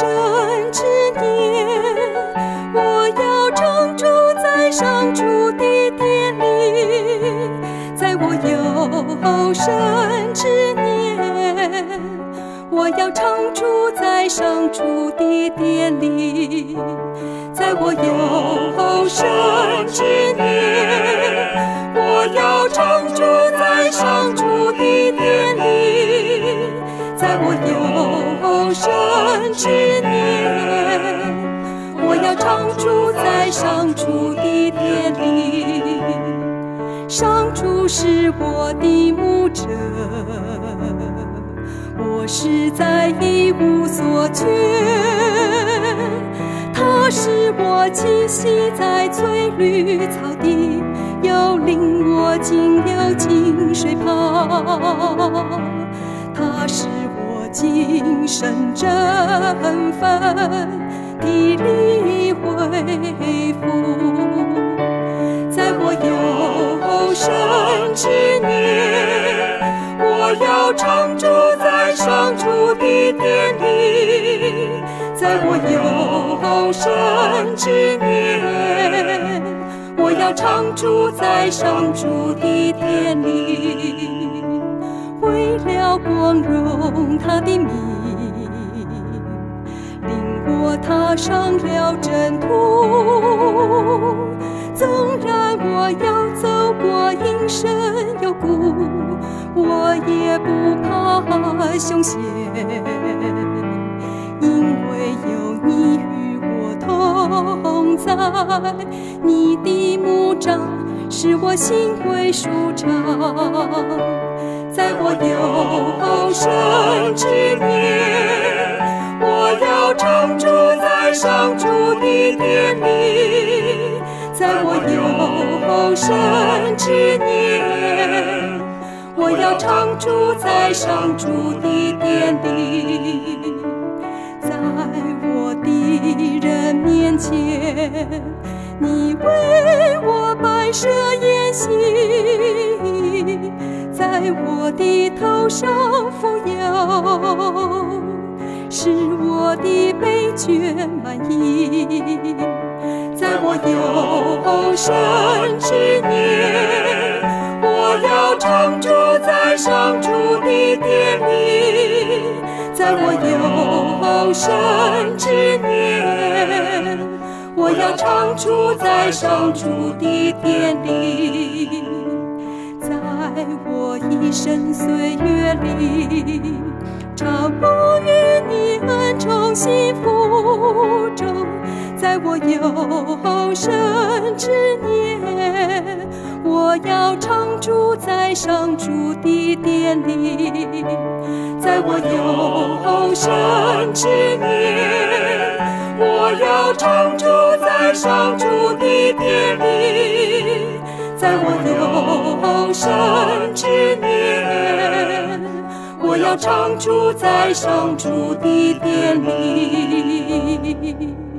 生之年，我要常住在上主的殿里。在我有生之年，我要常住在上主的殿里。在我有生之年，我要常住在上主的殿里。在我有生之年，我要常住在上主的殿里。上主是我的牧者，我实在一无所缺。他使我栖息在翠绿草地，又领我经流清水旁。他使我精神振奋，体力恢复。在我有生之年，我要常住在上主的殿里。在我有生之年，我要常住在上主的殿里。为了光荣他的名，领我踏上了征途。纵然我要走过阴深幽谷，我也不怕凶险，因为有你与我同在。你的牧长使我心归舒畅。在我有生之年，我要常住在上主的殿里。在我有生之年，我要常住在上主的殿里。在我的人面前，你为我摆设筵席，在我的头上傅油，使我的杯卷满溢。在我有生之年，我要常住在上主的殿里。在我有生之年，我要常住在上主的殿里。在我一生岁月里，常沐于你恩宠幸福中。在我有生之年，我要常住在上主的殿里。在我有生之年，我要常住在上主的殿里。在我有生之年，我要常住在上主的殿里。